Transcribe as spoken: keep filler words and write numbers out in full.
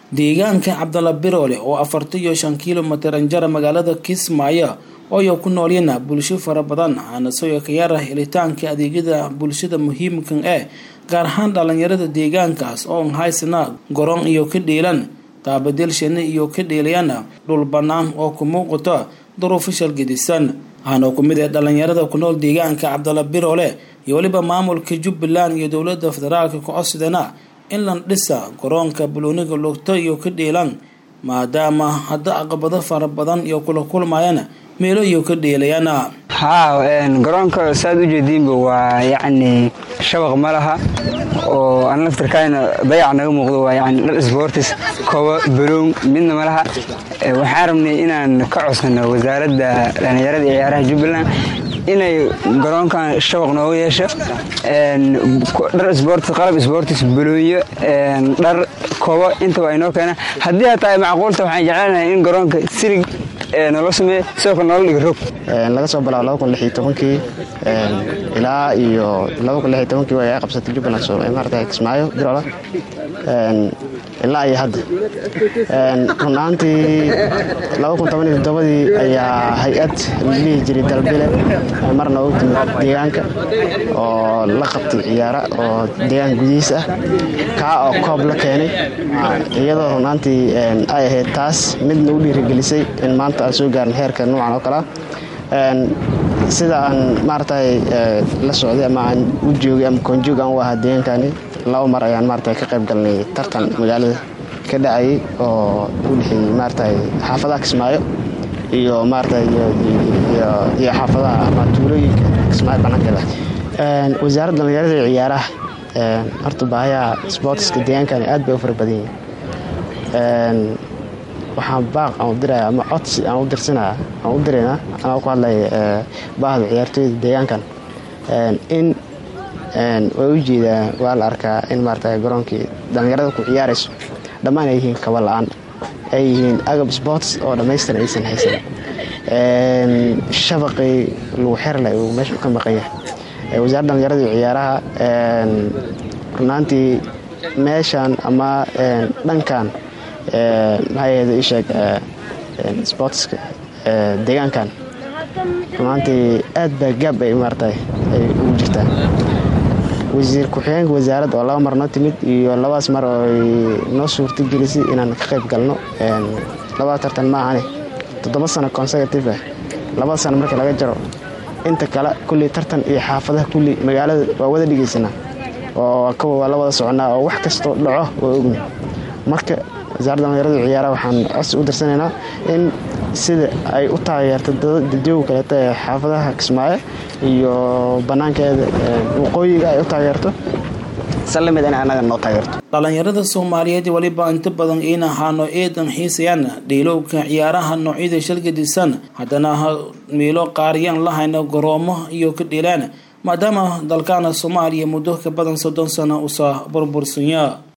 deegaanka Cabdalla Biroole oo afartan iyo shan kiiloomitir anjara magaalada Kismaayo oo ay ku noolyihiin bulsho fara badan ana soo kayara helitaanka adeegyada bulshada muhiimka ah gaar ahaan dhalinyarada deegaankaas oo haysana garoon iyo ka dheelan taabadil shan iyo ka dheelayana dhul banaan oo ku muuqato duruufo shalgadisan ana ku mid ah dhalinyarada ku nool deegaanka Cabdalla Biroole iyo waliba maamulka Jubbaland iyo dawladda federaalka ku codsadana in la dhisa garoonka buluuniga lugta iyo ka dheelan maadaama hadda caqabado fara badan iyo kula kulmayana meelo iyo ka dheelayana haa een garoonka saad u jeedinba waa yaani shabaq malaha oo aan laftirkayna dayac naga muuqdo waa yaani dhal sports kooba buluun midna malaha waxaan rabnay inaan ka codsano wasaaradda dhalinyarada iyo ciyaaraha Jubbaland inay garoonkan shabaq nooga yeesho een dhar sports qalab sports buluuyo een dhar kooba inta waa inoo keena haddii ay tahay macquulta waxaan jeclaanahay in garoonka sirig ee nolol sameey soo ka nolol dhigo een laga soo bilaabo laba kun lix iyo toban-kii een ilaa iyo laba kun lix iyo toban-kii way qabsatay Jubbaland soo ay martay Kismaayo Biroole een ilaa iyo hadda een runaantii laba kun toban iyo toddoba-dii ayaa hay'ad lii jiray dalbile marna u timid deegaanka oo la qabtay ciyaara oo deegaan gudihiisa ka oo koob la keenay iyadoo runaantii een ay ahayd taas mid lagu dhiirigelisay in maanta aan soo gaarno heerka noocan oo kala een sida aan maartay la socday ama aan u joogay ama konjoog aan waa deegaankani laba mar ayaan maartay ka qayb galnay tartan magaalada ka dhacay oo u dhixay maartay xaafadaha Kismaayo iyo maartay iyo iyo xaafadaha ama tuulooyinka Kismaayo banaankeeda een wasaaradda dhalinyarada iyo ciyaaraha een horta baahiyaha sportska deegaankani aad bay u fara badan yihiin een waxaan baaq aan u diray ama codsi aan u dirsanaa aan u direena aan ku hadlay baahda ciyaartooyda deegaankan een in een way u jeedaan waa la arkaa in maartay garoonkii dhalinyarada ku ciyaarayso dhammaan ay yihiin kaba la'aan ay yihiin agab sports oo dhameystiran aysan haysan een shabaqii lagu xirlay oo meesha ka maqan yahay wasaaradda dhalinyarada iyo ciyaaraha een runaantii meeshan ama een dhankan ee hay'adda isheeg ee sportska ee deegaankan runaantii aad baa gaab ay maartay ay ugu jirtaa wasiir ku-xigeenka wasaaradda oo laba mar noo timid iyo labaas mar oo noo suurta gelisay inaan ka qayb galno een laba tartan ma ahane toddoba sano consecutive laba sano marka laga jaro inta kale kulli tartan iyo xaafadaha kulli magaalada waa wada dhigeysana oo ka wada wada soconaa oo wax kasto dhaco oo ogni marka wasaaradda dhalinyarada iyo ciyaaraha waxaan codsi u dirsanaynaa in sida ay u taageerto dadweynaha kale ee xaafadaha Kismaayo iyo banaankeeda waqooyiga ay u taageerto salaamid in anaga noo taageerto dhalinyarada Soomaaliyeed waliba inta badan in ahaano eedan xiisayaan dheelowga ciyaaraha noocyada shalgadisan haddana meelo qaariyaan lahayna garoomo iyo ka dheelaan maadaama dalkana Soomaaliya muddo ka badan soddon sano u soo burbursanyaa.